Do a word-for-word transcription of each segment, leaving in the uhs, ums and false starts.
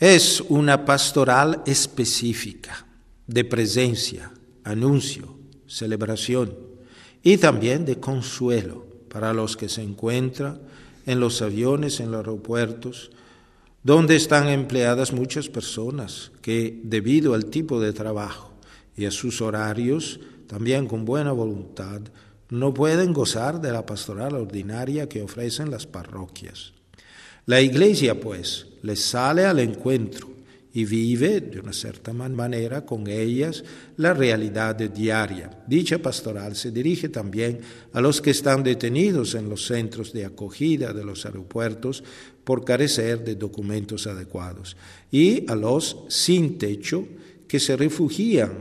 Es una pastoral específica de presencia, anuncio, celebración y también de consuelo para los que se encuentran en los aviones, en los aeropuertos, donde están empleadas muchas personas que, debido al tipo de trabajo y a sus horarios, también con buena voluntad, no pueden gozar de la pastoral ordinaria que ofrecen las parroquias. La Iglesia, pues, les sale al encuentro y vive, de una cierta manera, con ellas la realidad diaria. Dicha pastoral se dirige también a los que están detenidos en los centros de acogida de los aeropuertos por carecer de documentos adecuados y a los sin techo que se refugian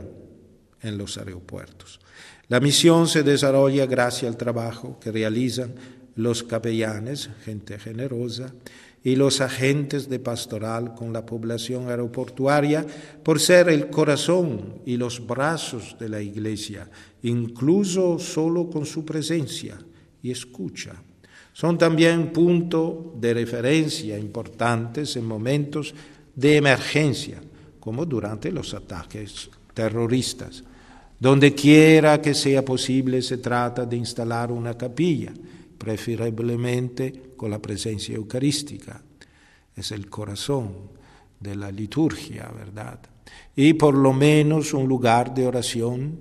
en los aeropuertos. La misión se desarrolla gracias al trabajo que realizan los capellanes, gente generosa, y los agentes de pastoral con la población aeroportuaria por ser el corazón y los brazos de la Iglesia, incluso solo con su presencia y escucha. Son también punto de referencia importantes en momentos de emergencia, como durante los ataques terroristas. Donde quiera que sea posible se trata de instalar una capilla, preferiblemente con la presencia eucarística. Es el corazón de la liturgia, ¿verdad? Y por lo menos un lugar de oración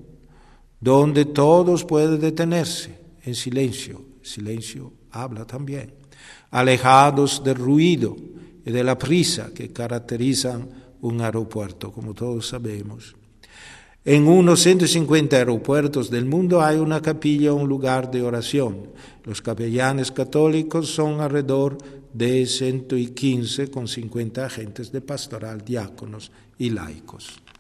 donde todos pueden detenerse en silencio. Silencio habla también. Alejados del ruido y de la prisa que caracterizan un aeropuerto, como todos sabemos. En unos ciento cincuenta aeropuertos del mundo hay una capilla o un lugar de oración. Los capellanes católicos son alrededor de ciento quince con cincuenta agentes de pastoral, diáconos y laicos.